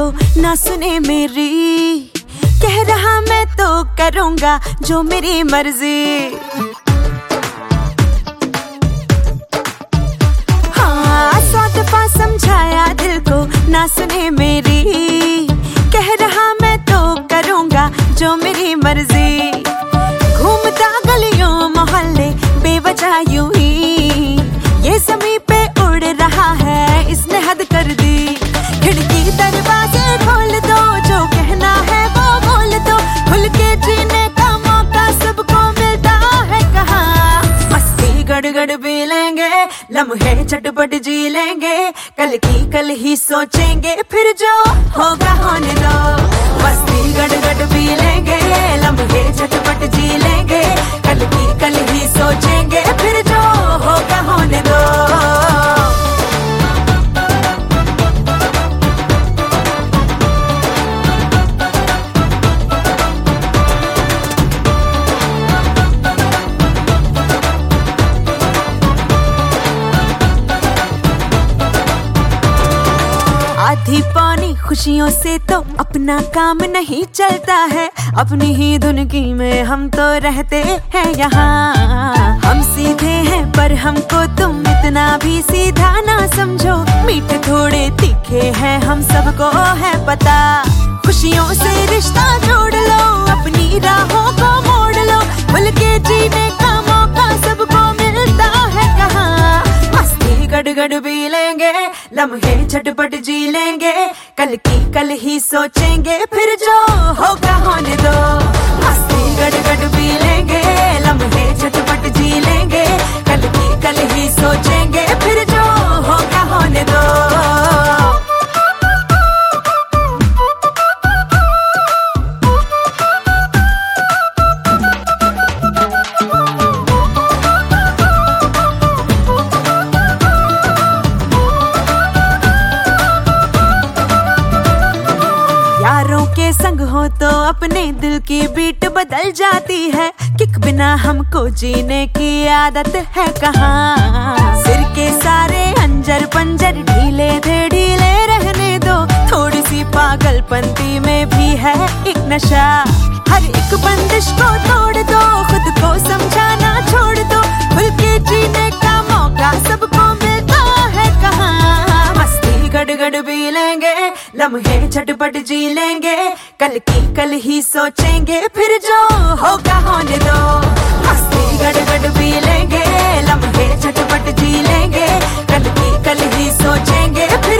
को ना सुने मेरी, कह रहा मैं तो करूँगा जो मेरी मर्जी। हाँ 100 दफा समझाया दिल को ना सुने मेरी, कह रहा मैं तो करूँगा जो मेरी मर्जी। घूमता गलियों मोहल्ले बेवजह यूं ही, ये ज़मीं पे उड़ रहा है इसने हद कर दी। खिड़की दरवाजे खोल दो, जो कहना है वो बोल दो, खुल के जीने का मौका सबको मिलता है कहाँ। मस्ती गड़गड़ पी लेंगे, लम्हे झटपट जी लेंगे, कल की कल ही सोचेंगे फिर जो होगा होने दो। मस्ती गड़गड़ पी लेंगे, लम्हे झटपट जी लेंगे, कल की कल ही सोचेंगे फिर जो होगा होने दो। आधी पौनी खुशियों से तो अपना काम नहीं चलता है, अपनी ही धुनकी में हम तो रहते हैं यहाँ। हम सीधे हैं पर हमको तुम इतना भी सीधा ना समझो, मीठे थोड़े तीखे हैं हम सबको है पता। खुशियों से रिश्ता जोड़ लो, अपनी राहों को मोड़ लो, खुल के जीने का मौका सबको मिलता है कहाँ। मस्ती गड़गड़ पी लेंगे, लम्हे झटपट जी लेंगे, कल की कल ही सोचेंगे फिर जो होगा होने दो। मस्ती गड़गड़ पी लेंगे, लम्हे झटपट जी लेंगे, कल की कल ही सोचेंगे फिर जो होगा होने दो। यारों के संग हो तो अपने दिल की बीट बदल जाती है, किक बिना हमको जीने की आदत है कहाँ। सिर के सारे अंजर पंजर ढीले थे ढीले रहने दो, थोड़ी सी पागलपंती में भी है एक नशा। हर एक बंदिश को तोड़ दो, खुद को समझाना छोड़ दो, खुल के जीने का मौका सबको मिलता है कहाँ। मस्ती गड़गड़ पी लेंगे, लम्हे झटपट जी लेंगे, कल की कल ही सोचेंगे फिर जो होगा होने दो। मस्ती गड़गड़ पी लेंगे, लम्हे झटपट जी लेंगे, कल की कल ही सोचेंगे फिर